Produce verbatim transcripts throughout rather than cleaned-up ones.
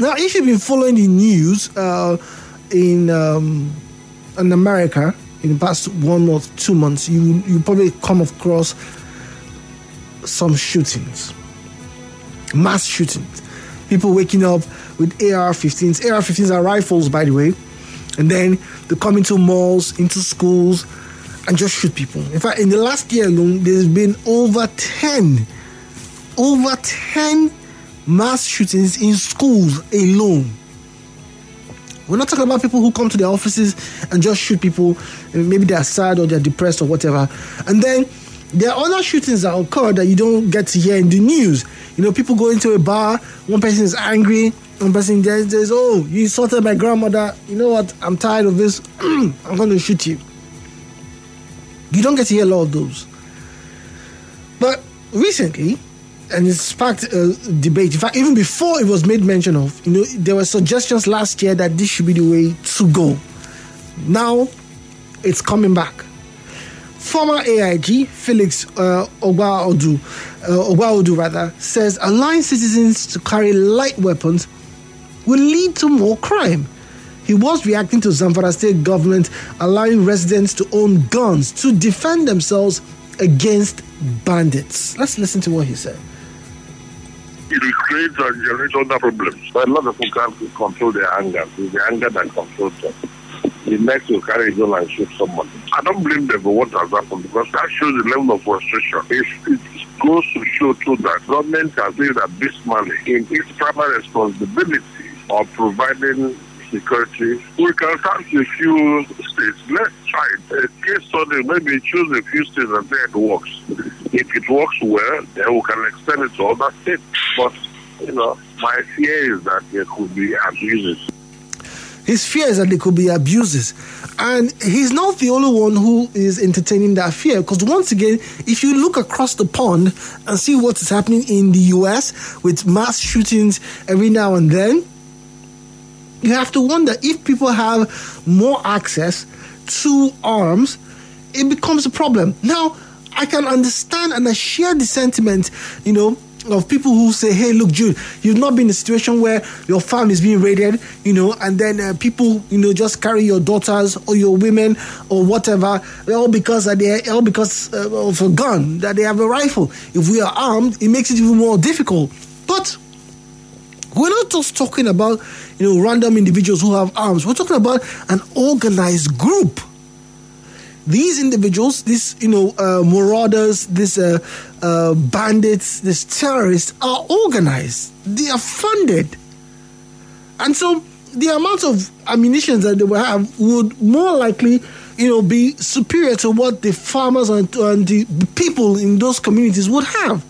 Now, if you've been following the news uh, in um, in America in the past one or two months, you you probably come across some shootings, mass shootings. People waking up with A R fifteens. A R fifteens are rifles, by the way, and then they come into malls, into schools, and just shoot people. In fact, in the last year alone, there's been over ten, over ten mass shootings in schools alone. We're not talking about people who come to their offices and just shoot people. Maybe they're sad or they're depressed or whatever. And then there are other shootings that occur that you don't get to hear in the news. You know, people go into a bar, one person is angry, one person says, oh, you insulted my grandmother. You know what? I'm tired of this. I'm going to shoot you. You don't get to hear a lot of those. But recently, and it sparked a debate. In fact, even before it was made mention of, you know, there were suggestions last year that this should be the way to go. Now, it's coming back. Former A I G, Felix uh, Ogbaodu, uh, Ogbaodu rather, says allowing citizens to carry light weapons will lead to more crime. He was reacting to Zamfara state government allowing residents to own guns to defend themselves against bandits. Let's listen to what he said. It will create and generate other problems. But a lot of people can't control their anger. It's the anger that controls them. The next will carry a gun and shoot someone. I don't blame them for what has happened because that shows the level of frustration. It, it goes to show too that government has been abysmally in its primary responsibility of providing security. We can start a few states. Let's try it. A case study, maybe choose a few states and say it works. If it works well, then we can extend it to other states. But, you know, my fear is that there could be abuses. His fear is that there could be abuses. And he's not the only one who is entertaining that fear. Because once again, if you look across the pond and see what is happening in the U S with mass shootings every now and then, you have to wonder if people have more access to arms, it becomes a problem. Now, I can understand and I share the sentiment, you know, of people who say, hey, look, Jude, you've not been in a situation where your farm is being raided, you know, and then uh, people, you know, just carry your daughters or your women or whatever, all because uh, they all because uh, of a gun, that they have a rifle. If we are armed, it makes it even more difficult. But we're not just talking about, you know, random individuals who have arms. We're talking about an organized group. These individuals, these, you know, uh, marauders, these uh, uh, bandits, these terrorists are organized. They are funded. And so the amount of ammunition that they will have would more likely, you know, be superior to what the farmers and, and the people in those communities would have.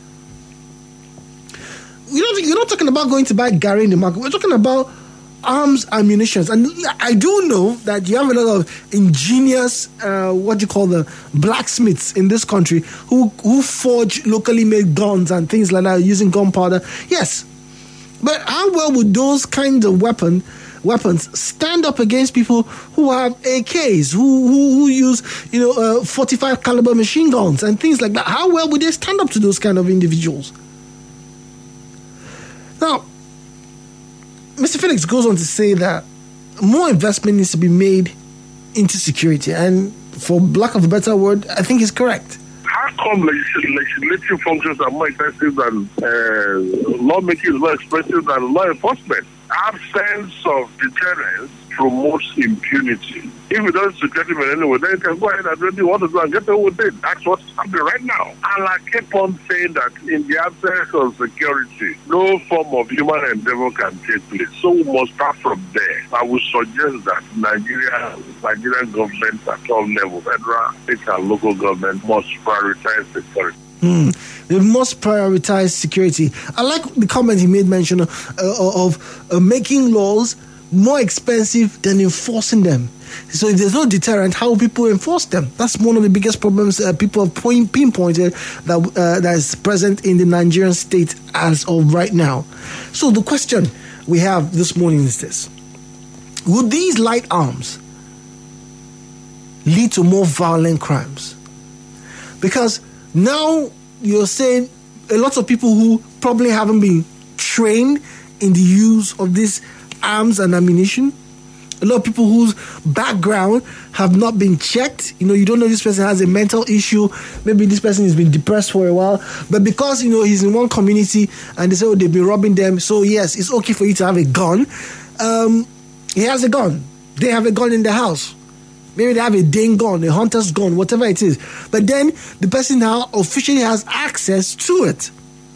You're not, you're not talking about going to buy Gary in the market. We're talking about arms, ammunition. And I do know that you have a lot of ingenious, uh, what do you call the blacksmiths in this country who, who forge locally made guns and things like that using gunpowder. Yes. But how well would those kinds of weapon, weapons stand up against people who have A Ks, who, who, who use, you know, uh, forty-five caliber machine guns and things like that? How well would they stand up to those kind of individuals? Now, Mister Felix goes on to say that more investment needs to be made into security. And for lack of a better word, I think he's correct. How come legis- legislative functions are more expensive than uh, lawmaking is more expensive than law enforcement? Absence of deterrence promotes impunity. If you don't secure them anyway, then you can go ahead and do what you want to do and get away with it. That's what's happening right now. And I keep on saying that in the absence of security, no form of human endeavor can take place. So we must start from there. I would suggest that Nigeria, Nigerian government at all levels, federal, state and local government must prioritize security. Mm. They must prioritize security. I like the comment he made mention of, uh, of uh, making laws more expensive than enforcing them. So if there's no deterrent, how will people enforce them? That's one of the biggest problems uh, people have point, pinpointed that uh, that is present in the Nigerian state as of right now. So the question we have this morning is this: would these light arms lead to more violent crimes? Because now you're saying a lot of people who probably haven't been trained in the use of these arms and ammunition. A lot of people whose background have not been checked. You know, you don't know this person has a mental issue. Maybe this person has been depressed for a while. But because, you know, he's in one community and they say, oh, they've been robbing them. So, yes, it's okay for you to have a gun. Um, he has a gun. They have a gun in the house. Maybe they have a Dane gun, a hunter's gun, whatever it is. But then the person now officially has access to it.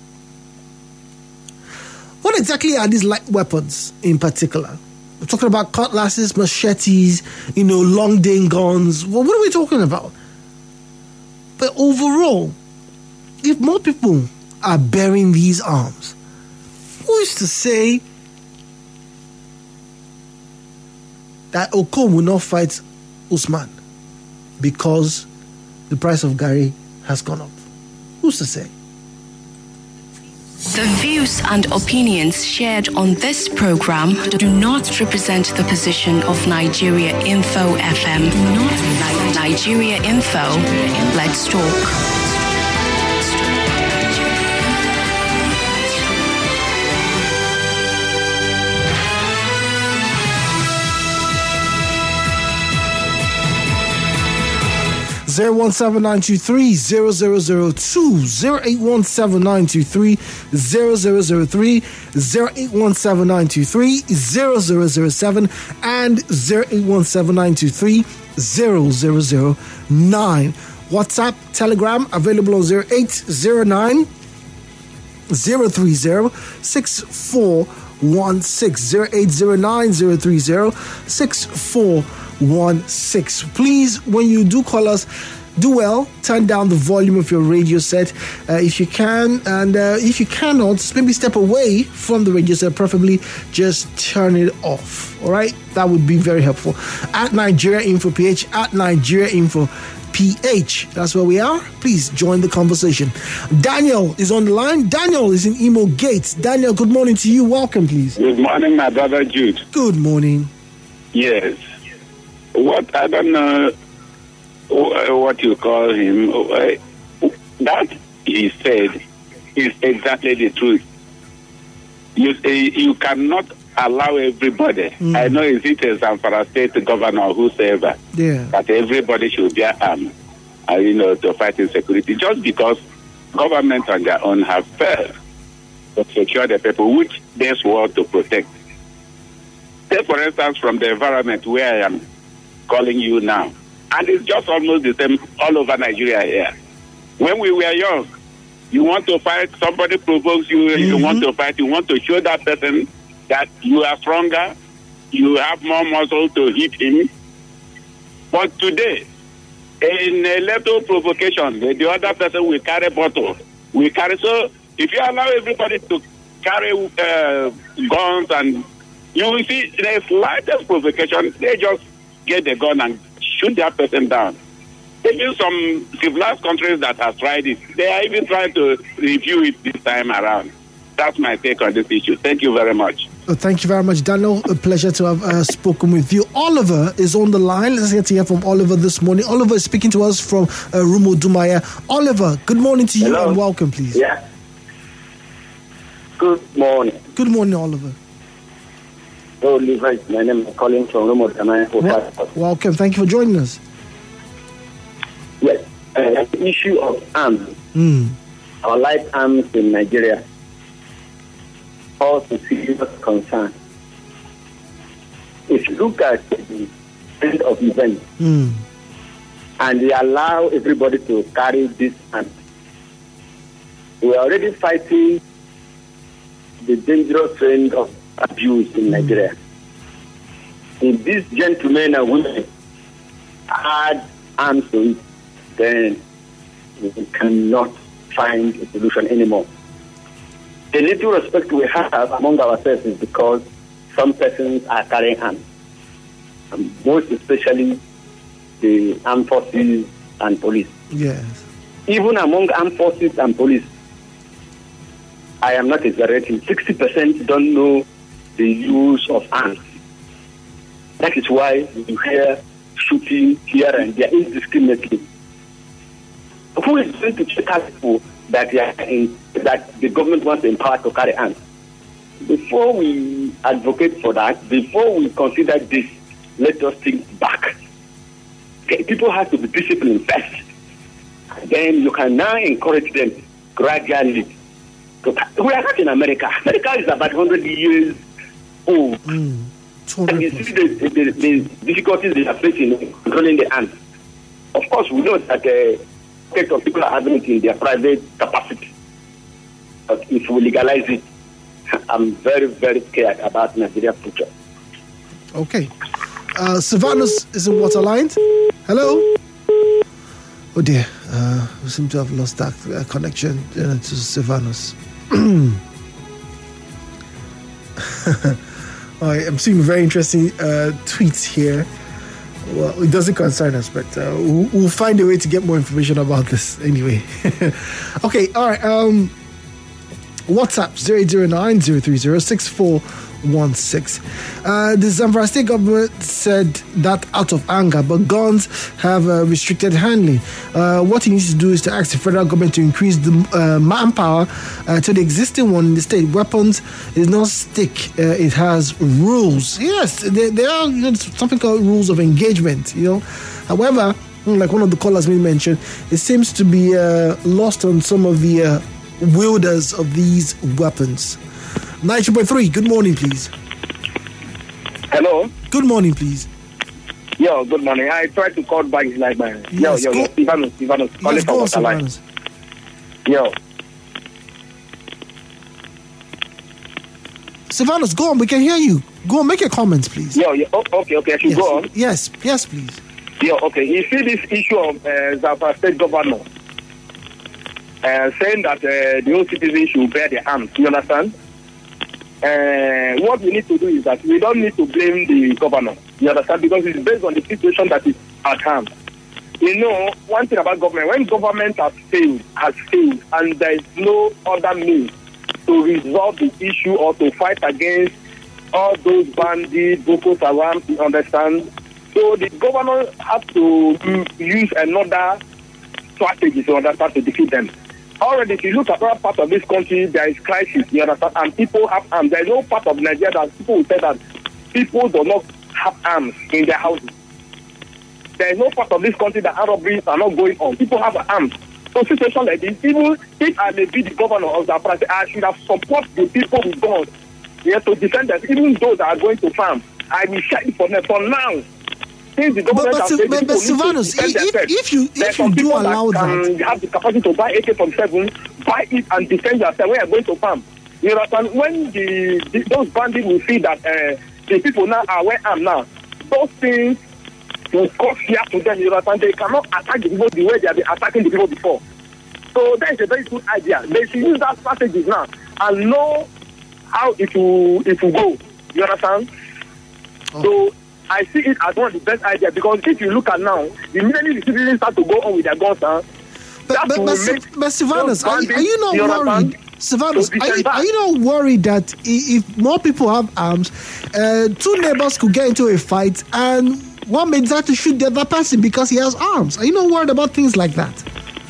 What exactly are these light weapons in particular? We're talking about cutlasses, machetes, you know, long Dane guns. Well, what are we talking about? But overall, if more people are bearing these arms, who is to say that Okon will not fight Usman because the price of Gary has gone up? Who's to say? The views and opinions shared on this program do not represent the position of Nigeria Info F M. Not Nigeria Info. Let's talk. zero one seven nine two three zero zero zero two, zero eight one seven nine two three zero zero zero three, zero eight one seven nine two three zero zero zero seven, and zero eight one seven nine two three zero zero zero nine. WhatsApp, Telegram available on zero eight zero nine zero three zero six four one six, zero eight zero nine zero three zero six four one six. Please, when you do call us, do well, turn down the volume of your radio set uh, if you can, and uh, if you cannot, maybe step away from the radio set, preferably just turn it off. All right, that would be very helpful. At Nigeria Info P H, at Nigeria Info P H, that's where we are. Please join the conversation. Daniel is on the line. Daniel is in Imo Gate. Daniel, good morning to you. Welcome, please. Good morning, my brother Jude. Good morning. Yes. What, I don't know what you call him. That he said is exactly the truth. You you cannot allow everybody. Mm. I know is it a Zamfara state governor or whosoever. Yeah. That everybody should be armed, uh, you know, to fight insecurity. Just because government on their own have failed to secure the people which they swore to protect. Take for instance from the environment where I am calling you now. And it's just almost the same all over Nigeria here. When we were young, you want to fight, somebody provokes you, mm-hmm. you want to fight, you want to show that person that you are stronger, you have more muscle to hit him. But today, in a little provocation, the, the other person will carry bottle. We carry, so if you allow everybody to carry uh, guns, and you will see the slightest provocation, they just get the gun and shoot that person down. Even some civilized countries that have tried it, they are even trying to review it this time around. That's my take on this issue. Thank you very much. Oh, thank you very much, Daniel. A pleasure to have uh, spoken with you. Oliver is on the line. Let's get to hear from Oliver this morning. Oliver is speaking to us from uh, Rumo Dumaya. Oliver, good morning to you. Hello. And welcome, please. Yeah. Good morning. Good morning, Oliver. Oh, Levi, my name is calling from Rumo Dumaya. Well, welcome. Thank you for joining us. Yes. Uh, the issue of arms, mm. our light arms in Nigeria, also serious concern. If you look at the end of events mm. and they allow everybody to carry this arms, we are already fighting the dangerous trend of abuse in mm. Nigeria. If these gentlemen and women add arms to it, then we cannot find a solution anymore. The little respect we have among ourselves is because some persons are carrying arms, and most especially the armed forces and police. Yes. Even among armed forces and police, I am not exaggerating, sixty percent don't know the use of arms. That is why you hear shooting here and there indiscriminately. Who is going to check out people that they are in, that the government wants to empower to carry arms? before we advocate for that, before we consider this, let us think back. Okay, people have to be disciplined first. Then you can now encourage them gradually. We are not in America. America is about one hundred years old. Mm, and you see the, the, the difficulties they are facing in controlling the ants. Of course, we know that uh, of people are having it in their private capacity. But if we legalize it, I'm very, very scared about Nigeria's future. Okay. Uh, Sylvanus is in Waterline. Hello? Oh dear. Uh, we seem to have lost that uh, connection uh, to Sylvanus. I'm seeing very interesting uh, tweets here. Well, it doesn't concern us, but uh, we'll, we'll find a way to get more information about this anyway. Okay, all right. Um, WhatsApp zero eight zero nine zero three zero six four one six. Uh, the Zamfara state government said that out of anger, but guns have uh, restricted handling. Uh, what he needs to do is to ask the federal government to increase the uh, manpower uh, to the existing one in the state. Weapons is not stick; uh, it has rules. Yes, there, there are you know, something called rules of engagement. You know, however, like one of the callers we mentioned, it seems to be uh, lost on some of the uh, wielders of these weapons. ninety point three, good morning, please. Hello. Good morning, please. Yo, good morning. I tried to call back like my yes, yo, yo, go, yo, Sylvanus, Sylvanus, yes, calling from Sylvanus. Yo. Sylvanus, go on, we can hear you. Go on, make your comments, please. Yo, yo oh, okay, okay, I should yes, go on. Yes, yes, please. Yo, okay. You see this issue of uh, Zamfara state governor uh, saying that uh, the old citizens should bear the arms. You understand? Uh, what we need to do is that we don't need to blame the governor. You understand? Because it's based on the situation that is at hand. You know, one thing about government, when government has failed, has failed, and there is no other means to resolve the issue or to fight against all those bandits, Boko Haram, you understand? So the governor has to use another strategy to understand to defeat them. Already, if you look at other parts of this country, there is crisis, you understand, and people have arms. There is no part of Nigeria that people will say that people do not have arms in their houses. There is no part of this country that armed robberies are not going on. People have arms. So situation like this, even if I may be the governor of Zamfara, I should have supported the people with guns, yeah, to defend them, even those that are going to farm. I will fight for them. For now, since the government but, but, has but, but Sylvanus, if, if you if you do allow that, that, have the capacity to buy A K forty-seven, buy it and defend yourself when you're going to farm. You understand? When the, the those bandits will see that uh, the people now are where I am now, those things will cause fear to them. You understand? They cannot attack the people the way they have been attacking the people before. So that is a very good idea. They should use that strategy now and know how it will it will go. You understand? Okay. So I see it as one of the best ideas because if you look at now, immediately the citizens start to go on with their guns. Huh? But, but, but, but Sylvanus, are, are you not worried? Sylvanus, are you, are you not worried that if more people have arms, uh, two neighbors could get into a fight and one may decide to shoot the other person because he has arms? Are you not worried about things like that?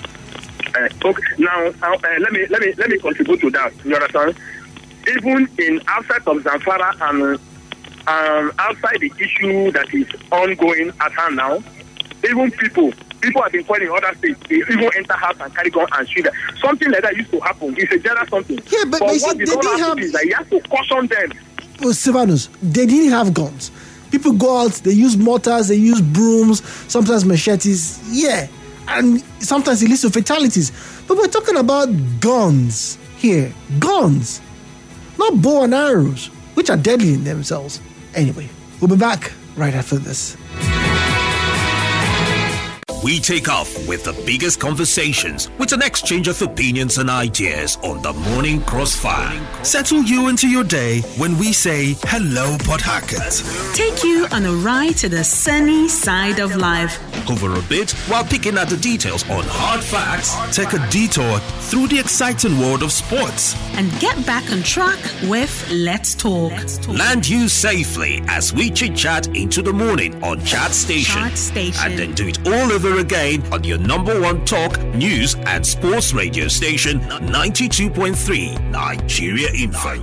Uh, okay, now uh, let me let me let me contribute to that. You understand? Even in outside of Zamfara and um, outside the issue that is ongoing at hand now, even people people have been calling other states. They even enter house and carry gun and shoot them. Something like that used to happen. It's a general something. Yeah, but, but, but what the they didn't have. Is that you have to caution them. Well, Sylvanus, they didn't have guns. People go out. They use mortars. They use brooms. Sometimes machetes. Yeah. And sometimes it leads to fatalities. But we're talking about guns here. Guns. Not bow and arrows, which are deadly in themselves. Anyway, we'll be back right after this. We take off with the biggest conversations with an exchange of opinions and ideas on the Morning Crossfire. Settle you into your day when we say hello, Port Harcourt. Take you on a ride to the sunny side of life. Hover a bit while picking at the details on hard facts. Take a detour through the exciting world of sports. And get back on track with Let's Talk. Let's Talk. Land you safely as we chit-chat into the morning on Chat Station. Chat Station. And then do it all over over again on your number one talk, news and sports radio station, ninety-two point three Nigeria Info.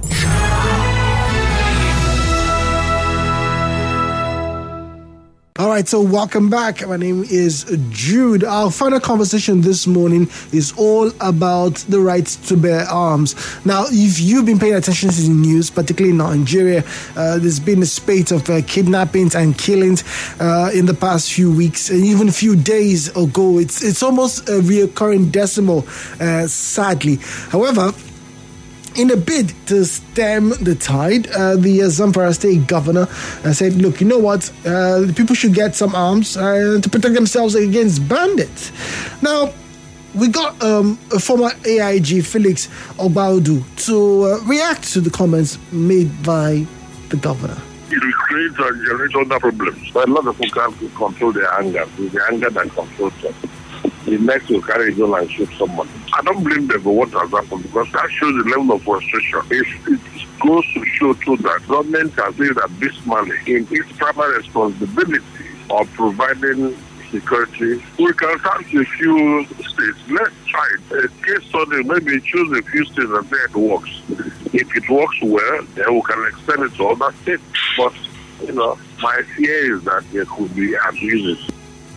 All right, so welcome back. My name is Jude. Our final conversation this morning is all about the right to bear arms. Now, if you've been paying attention to the news, particularly in Nigeria, uh, there's been a spate of uh, kidnappings and killings uh, in the past few weeks, and even a few days ago. It's it's almost a recurring decimal, uh, sadly. However, in a bid to stem the tide, uh, the uh, Zamfara state governor uh, said, look, you know what, uh, people should get some arms uh, to protect themselves against bandits. Now, we got um, a former A I G, Felix Obaudu, to uh, react to the comments made by the governor. It will create and generate other problems. But a lot of people can't control their anger. It's the anger that controls them. The next will carry a gun and shoot someone. I don't blame them for what has happened because that shows the level of frustration. It, it goes to show too that government has been abysmally in its primary responsibility of providing security. We can start a few states. Let's try it. A case study, maybe choose a few states and say it works. If it works well, then we can extend it to other states. But, you know, my fear is that there could be abuses.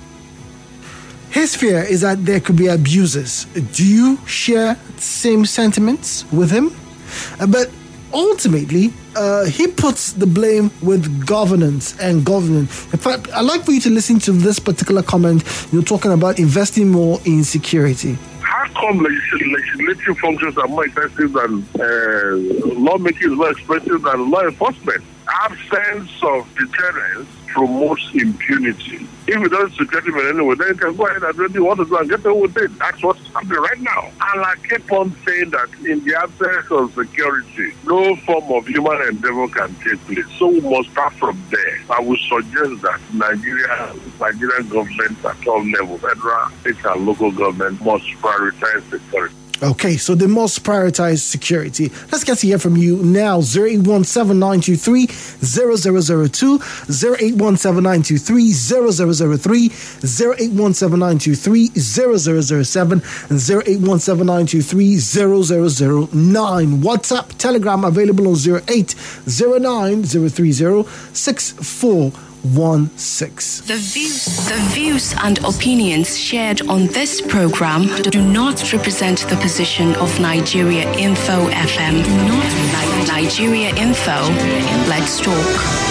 His fear is that there could be abuses. Do you share the same sentiments with him? Uh, but ultimately, uh, he puts the blame with governance and government. In fact, I'd like for you to listen to this particular comment. You're talking about investing more in security. How come legislative functions are more expensive than uh, lawmaking is more expensive than law enforcement? Absence of deterrence promotes impunity. If you don't secure him in any way, then you can go ahead and really want to do and get away with it. That's what's happening right now. And I keep on saying that in the absence of security, no form of human endeavor can take place. So we must start from there. I would suggest that Nigeria, Nigerian government at all levels, federal, state and local government must prioritize security. Okay, so they must prioritize security. Let's get to hear from you now. zero eight one seven nine two three zero zero zero two, zero eight one seven nine two three zero zero zero three, zero eight one seven nine two three zero zero zero seven, and zero eight one seven nine two three zero zero zero nine. WhatsApp, Telegram available on zero eight zero nine zero three zero six four one six. The views, the views and opinions shared on this program do not represent the position of Nigeria Info F M. Do not Nigeria Info. Let's talk.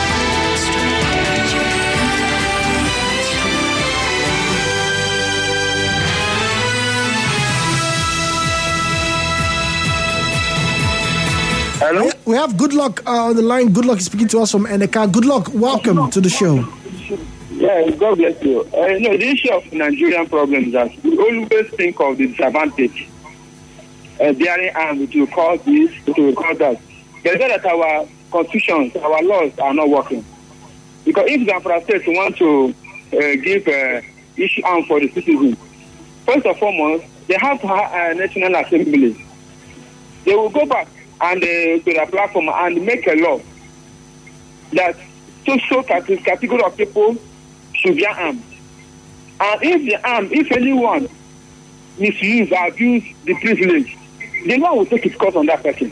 Hello? We have Good Luck uh, on the line. Good Luck is speaking to us from Eneka. Good Luck, welcome to the show. Yeah, God bless you. Uh, no, the issue of Nigerian problems is that we always think of the disadvantage. Uh, bearing arms, it will cause this, it will cause that. But that our constitutions, our laws are not working. Because if Zamfara State want to uh, give uh, issue arms for the citizens, first and foremost, they have to have a National Assembly. They will go back and uh, to the platform and make a law that social category of people should be armed. And if the armed, if anyone misuse or abuse the privilege, the law will take its course on that person.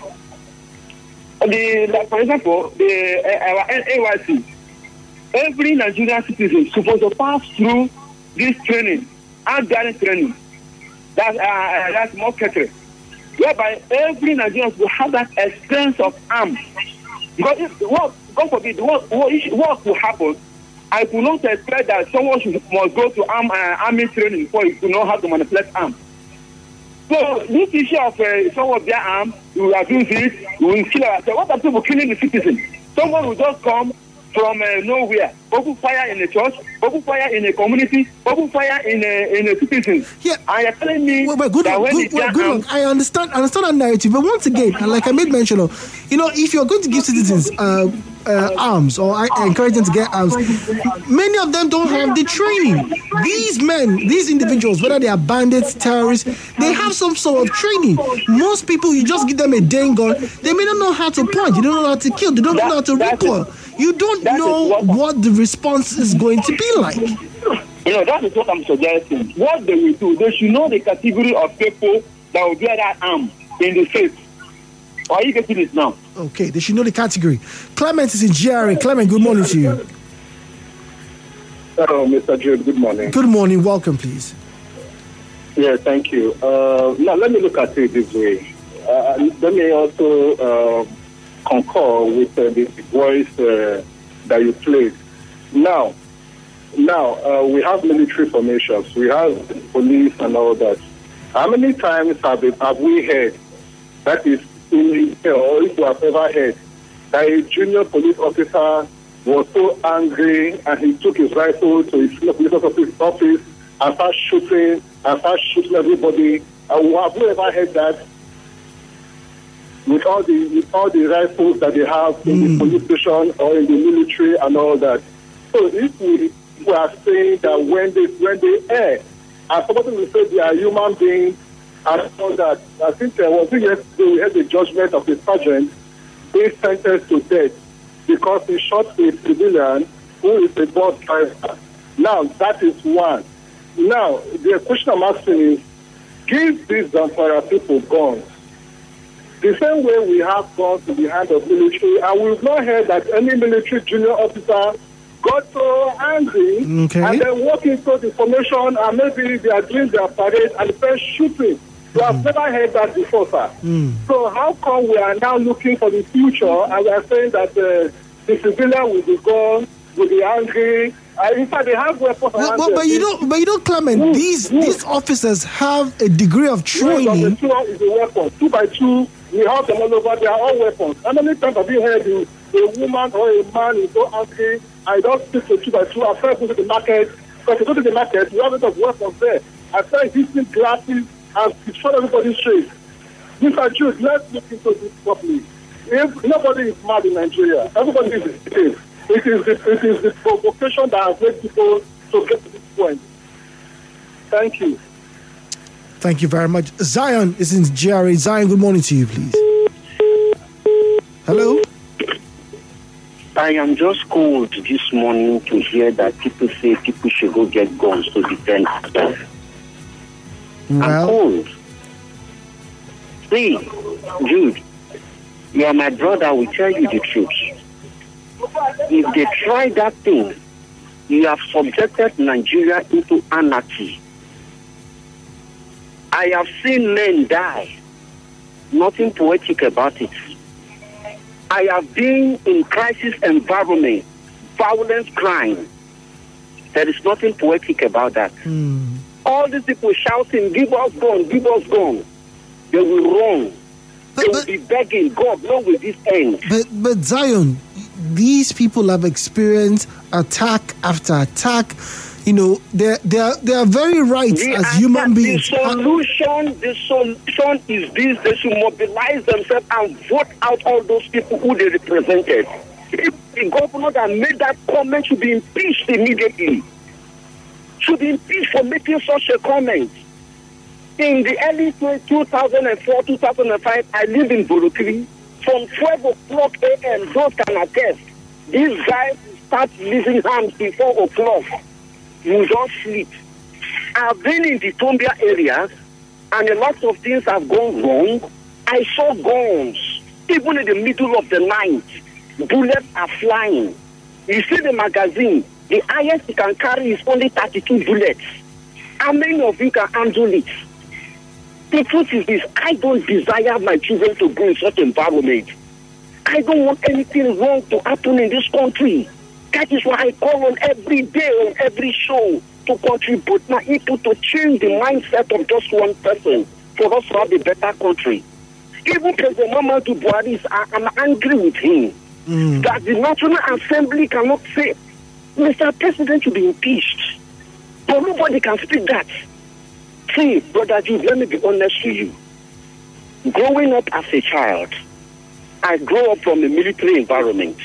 The, like for example, the uh, our A Y C, every Nigerian citizen is supposed to pass through this training, and training. That's uh, that's more catered. Whereby every Nigerian will have that experience of arms. Because if what, God forbid, what, what, what will happen, I will not expect that someone should, must go to arm, uh, army training before you to know how to manipulate arms. So this issue of uh, someone with their arm, we will abuse it, we will kill ourselves. What are people killing the citizens? Someone will just come from uh, nowhere, open fire in a church, open fire in a community, open fire in a in a citizen. Yeah. And you're telling me well, well, good that luck, when good, it's well, their good arm, luck. I understand, I understand that narrative, but once again, and like I made mention of, you know, if you're going to give citizens uh, uh, arms or I encourage them to get arms, many of them don't have the training. These men, these individuals, whether they are bandits, terrorists, they have some sort of training. Most people, you just give them a dang gun, they may not know how to point, they don't know how to kill, they don't know how to recoil. You don't know what the response is going to be like. You know, that is what I'm suggesting. What they will do, they should know the category of people that will bear that arm in the face. Are you getting this now? Okay, they should know the category. Clement is in G R A. Clement, good morning to you. Hello, Mister Jude. Good morning. Good morning. Welcome, please. Yeah, thank you. Uh, now, let me look at it this way. Uh, let me also uh, concur with uh, the voice uh, that you played. Now, now uh, we have military formations. We have police and all that. How many times have, it, have we heard, that is, in, or if you have ever heard, that a junior police officer was so angry and he took his rifle to his police officer's office and started shooting and started shooting everybody? And have we ever heard that with all the with all the rifles that they have in mm. the police station or in the military and all that? So if we, we are saying that when they when they err, and somebody will say they are human beings and all that, I think there was yesterday we had the judgment of the sergeant being sentenced to death because he shot a civilian who is a bus driver. Now that is one. Now the question I'm asking is, give these Zamfara people guns the same way we have guns in the hand of military, and we've not heard that any military junior officer got so angry okay. and then walk into the formation and maybe they are doing their parade and first shooting. We have mm. never heard that before, sir. Mm. So how come we are now looking for the future and we are saying that uh, the civilian will be gone, will be angry? Uh, in fact, they have weapons. But, but, but you don't, but you don't, Clement. Mm. These mm. these officers have a degree of training. Of the two is a weapon. Two by two, we have them all over. They are all weapons. How many times have you heard you, a woman or a man is so angry? I don't speak to two by two. I started going to the market. Because you go to the market, you have a lot of weapons there. I started hitting glasses and destroying everybody's face. Mister Jude, let's look into this properly. If nobody is mad in Nigeria, everybody is safe. It is the, it is the provocation that has made people to get to this point. Thank you. Thank you very much. Zion is in G R A. Zion, good morning to you, please. Hello? I am just cold this morning to hear that people say people should go get guns to defend themselves. Well, I'm cold. See, Jude, you are my brother. I will tell you the truth. If they try that thing, you have subjected Nigeria into anarchy. I have seen men die. Nothing poetic about it. I have been in crisis environment, violence, crime. There is nothing poetic about that. mm. All these people shouting, give us gun, give us gun. They will run. But, they but, will be begging, God, when will this end? But, but Zion, these people have experienced attack after attack. You know, they they are they are very right the as human beings. The solution, the solution is this: they should mobilize themselves and vote out all those people who they represented. If the governor that made that comment should be impeached immediately, should be impeached for making such a comment. In the early two thousand four, two thousand five, I lived in Borokiri. From twelve o'clock a m, those can attest. These guys start losing hands before o'clock. You don't sleep. I've been in the Tombia areas, and a lot of things have gone wrong. I saw guns, even in the middle of the night. Bullets are flying. You see the magazine, the highest you can carry is only thirty-two bullets. How many of you can handle it? The truth is this: I don't desire my children to go in such environment. I don't want anything wrong to happen in this country. That is why I call on every day, on every show, to contribute my input to change the mindset of just one person for us to have a better country. Even President Muhammadu Buhari, I'm angry with him mm. that the National Assembly cannot say, Mister President should be impeached. But nobody can speak that. See, Brother Jude, let me be honest with you. Growing up as a child, I grew up from a military environment.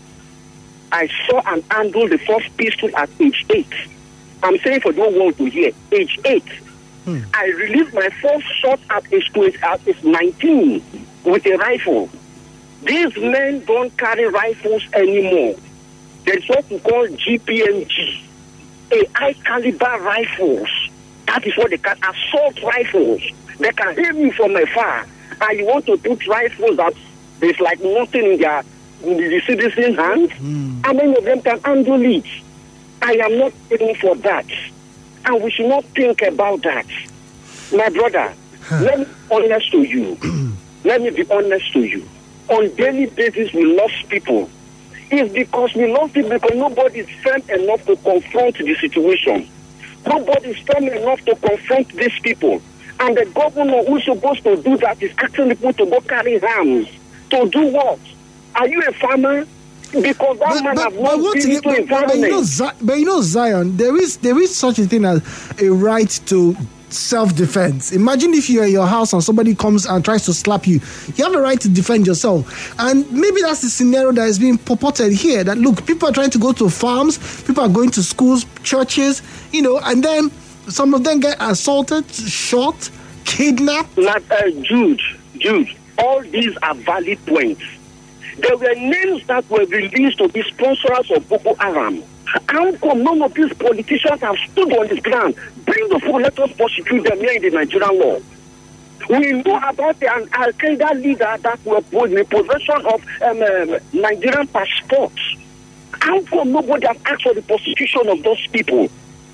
I saw and handled the first pistol at age eight. I'm saying for the whole world to hear, age eight. Hmm. I released my first shot at age, at age nineteen with a rifle. These men don't carry rifles anymore. There's what we call G P M G. a high caliber rifles. That is what they can, assault rifles. They can aim you from afar. And you want to put rifles that there's like nothing in their in the citizen's hands. Mm. How many of them can handle it? I am not paying for that. And we should not think about that. My brother, let me be honest to you. Let me be honest to you. On daily basis, we lost people. It's because we lost people because nobody is firm enough to confront the situation. Nobody is firm enough to confront these people. And the governor who's supposed to do that is asking people to go carry arms. To do what? Are you a farmer? Because that but, man but, has but not what been you, into but, environment. but, you know, Zi- but you know, Zion, there is there is such a thing as a right to self-defense. Imagine if you're in your house and somebody comes and tries to slap you. You have a right to defend yourself. And maybe that's the scenario that is being purported here, that look, people are trying to go to farms, people are going to schools, churches, you know, and then some of them get assaulted, shot, kidnapped. Like, uh, Jude, Jude, all these are valid points. There were names that were released to be sponsors of Boko Haram. How come none of these politicians have stood on this ground? Bring the four, let us prosecute them here in the Nigerian law. We know about the Al Qaeda leader that were in the possession of um, um, Nigerian passports. How come nobody has asked for the prosecution of those people?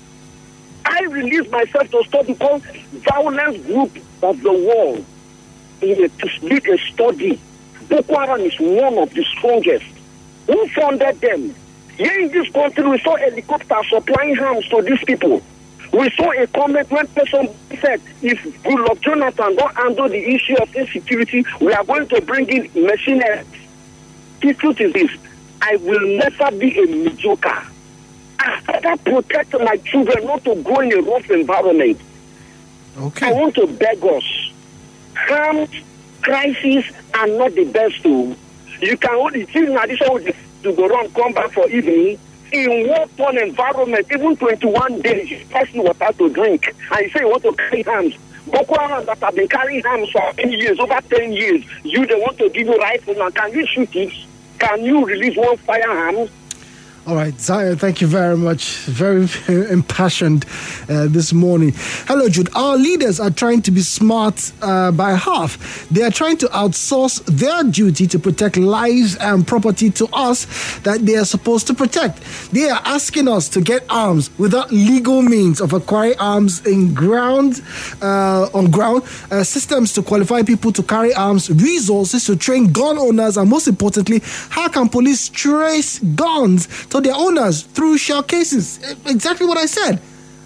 I released myself to study called Violence Group of the World to make a study. Boko Haram is one of the strongest. Who funded them? Here in this country, we saw helicopters supplying arms to these people. We saw a comment when person said, if Goodluck Jonathan don't handle the issue of insecurity, we are going to bring in machinery. The truth is this, I will never be a mediocre. I rather protect my children not to grow in a rough environment. Okay. I want to beg us. Harm, crisis are not the best tool. You can only see in addition to go run, come back for evening. In war-torn environment, even twenty-one days, you first water to drink. And you say you want to carry arms. Boko Haram that have been carrying arms for ten years, over ten years, you they want to give you rifles. Now, can you shoot it? Can you release one firearm? All right, Zion, thank you very much. Very, very impassioned uh, this morning. Hello, Jude. Our leaders are trying to be smart uh, by half. They are trying to outsource their duty to protect lives and property to us that they are supposed to protect. They are asking us to get arms without legal means of acquiring arms in ground, uh, on ground, uh, systems to qualify people to carry arms, resources to train gun owners, and most importantly, how can police trace guns to their owners through shell cases? Exactly what I said.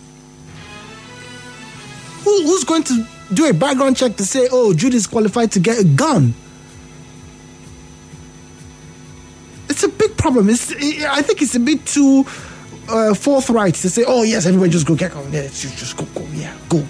Who, who's going to do a background check to say, oh, Jude is qualified to get a gun? It's a big problem. It's, I think it's a bit too uh, forthright to say, oh, yes, everybody just go get gun. Yeah, just, just go, go, yeah, go.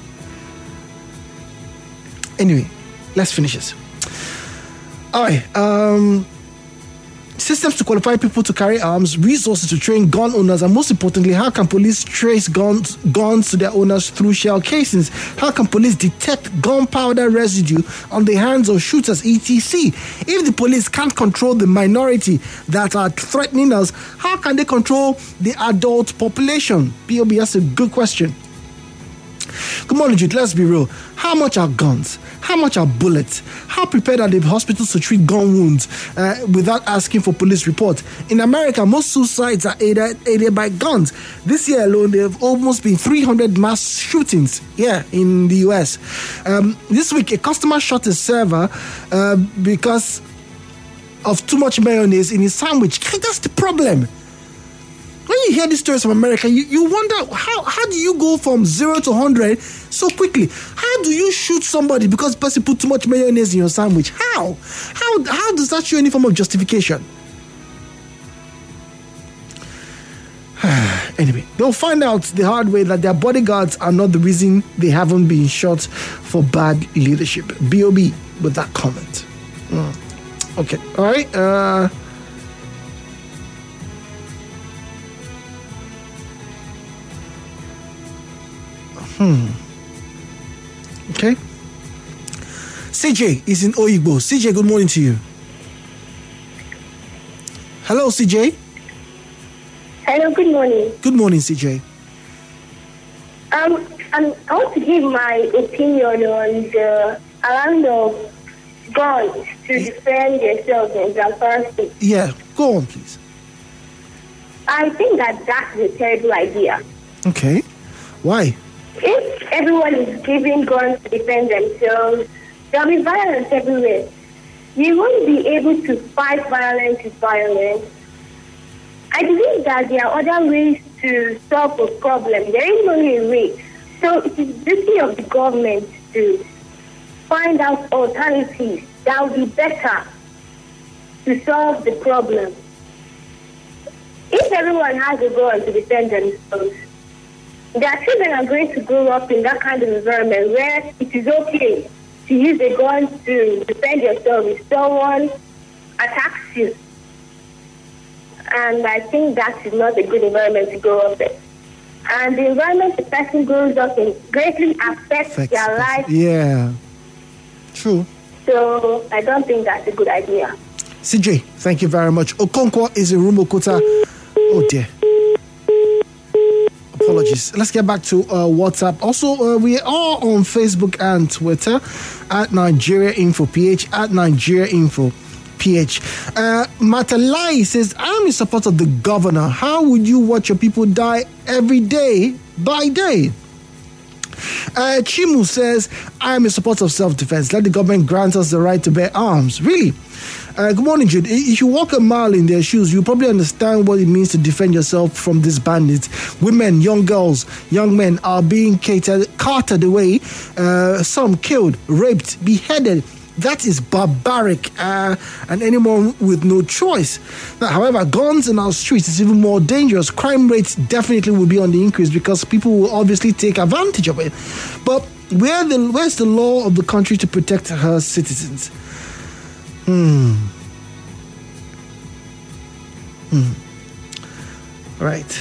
Anyway, let's finish this. All right. Um... Systems to qualify people to carry arms, resources to train gun owners, and most importantly, how can police trace guns guns to their owners through shell casings? How can police detect gunpowder residue on the hands of shooters, et cetera? If the police can't control the minority that are threatening us, how can they control the adult population? P O B, that's a good question. Good morning, Jude. Let's be real. How much are guns? How much are bullets? How prepared are the hospitals to treat gun wounds uh, without asking for police reports? In America, most suicides are aided, aided by guns. This year alone, there have almost been three hundred mass shootings here in the U S. Um, this week, a customer shot a server uh, because of too much mayonnaise in his sandwich. That's the problem. When you hear these stories from America, you, you wonder, how, how do you go from zero to one hundred so quickly? How do you shoot somebody because the person put too much mayonnaise in your sandwich? How? How, how does that show any form of justification? Anyway, they'll find out the hard way that their bodyguards are not the reason they haven't been shot for bad leadership. B O B with that comment. Mm. Okay, all right. Uh... Hmm. Okay. C J is in Oyigbo. C J, good morning to you. Hello, C J. Hello, good morning. Good morning, C J. Um, um, I want to give my opinion on the allowing of guns to defend yourselves in Zamfara State. Yeah, go on, please. I think that that's a terrible idea. Okay. Why? If everyone is giving guns to defend themselves, there'll be violence everywhere. You won't be able to fight violence with violence. I believe that there are other ways to solve a problem. There is only a way. So it is duty of the government to find out alternatives that will be better to solve the problem. If everyone has a gun to defend themselves, their children are going to grow up in that kind of environment where it is okay to use a gun to defend yourself if someone attacks you. And I think that is not a good environment to grow up in. And the environment the person grows up in greatly affects, affects their life. Yeah, true. So I don't think that's a good idea. C J, thank you very much. Okonkwo is in Rumokota. Oh dear. Apologies. Let's get back to uh, WhatsApp. Also, uh, we are on Facebook and Twitter at Nigeria Info P H, at Nigeria Info P H. Uh, Matalai says, I'm in support of the governor. How would you watch your people die every day by day? Uh, Chimu says, I'm in support of self-defense. Let the government grant us the right to bear arms. Really? Uh, good morning, Jude. If you walk a mile in their shoes, you probably understand what it means to defend yourself from these bandits. Women, young girls, young men are being catered, carted away, uh, some killed, raped, beheaded. That is barbaric, uh, and anyone with no choice. Now, however, guns in our streets is even more dangerous. Crime rates definitely will be on the increase because people will obviously take advantage of it. But where the where's the law of the country to protect her citizens? Hmm. Hmm. Right.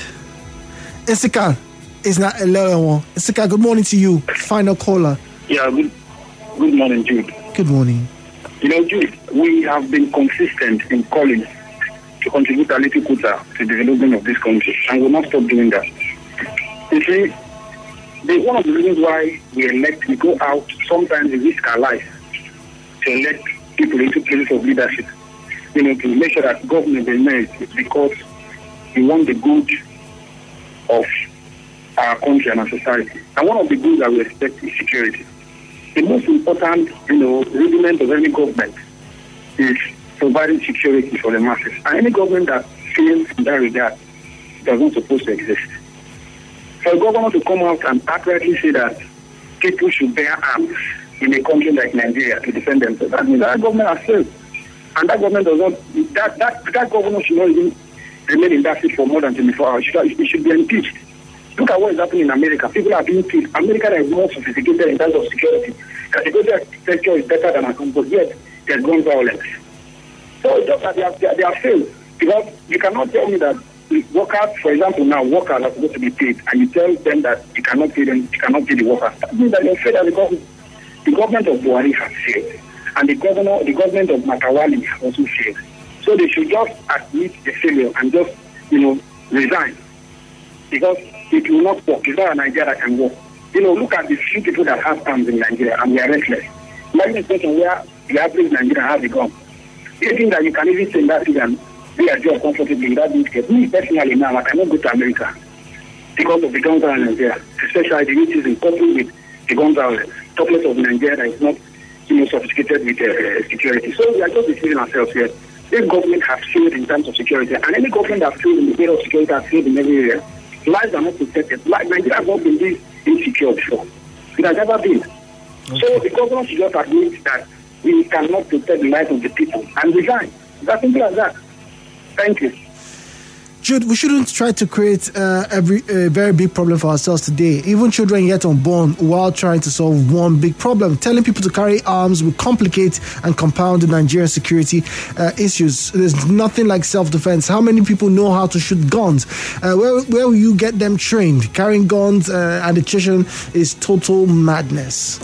Isika is not a little one. Isika, good morning to you. Final caller. Yeah, good, good morning, Jude. Good morning. You know, Jude, we have been consistent in calling to contribute a little quota to the development of this country, and we'll not stop doing that. You see, the, one of the reasons why we elect, we go out, sometimes we risk our life to elect people into places of leadership, you know, to make sure that government emerges, is because we want the good of our country and our society. And one of the goods that we expect is security. The most important, you know, rudiment of any government is providing security for the masses. And any government that fails in that regard does not supposed to exist. For a government to come out and accurately say that people should bear arms in a country like Nigeria to defend themselves, that means that government has failed. And that government does not, that, that, that government should not even remain in that seat for more than twenty-four hours. It should, it should be impeached. Look at what is happening in America. People are being killed. America is more sophisticated in terms of security. Category sector is better than our country, yet there's gun violence. So it's just that they have, they, they have failed. Because you cannot tell me that workers, for example, now workers are supposed to be paid, and you tell them that you cannot pay them, you cannot pay the workers. That means that they're failed because the government of Buhari has failed, and the governor, the government of Matawali has also failed. So they should just admit the failure and just, you know, resign, because it will not work. It's not a Nigeria that can work. You know, look at the few people that have arms in Nigeria, and we are restless. Imagine a situation where the average Nigerian has a gun. You think that you can even send that to them, be a job comfortably without being scared. Me personally now, I cannot go to America because of the gun violence there, especially the issues in coupled with the gun violence. Topless of Nigeria is not, you know, sophisticated with uh, security. So we are just deceiving ourselves here. This government has failed in terms of security, and any government that failed in the area of security has failed in every area. Lives are not protected. Like Nigeria has not been this insecure before. It has never been. Okay. So the government should just admit that we cannot protect the life of the people and resign. That's simple as that. Thank you. Jude, we shouldn't try to create uh, every uh, very big problem for ourselves today. Even children yet unborn, while trying to solve one big problem. Telling people to carry arms will complicate and compound the Nigerian security uh, issues. There's nothing like self-defense. How many people know how to shoot guns? Uh, where, where will you get them trained? Carrying guns uh, and attrition is total madness.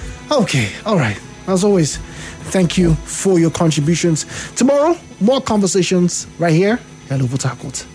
Okay, all right. As always, thank you for your contributions. Tomorrow, more conversations right here. Hello, Port Harcourt.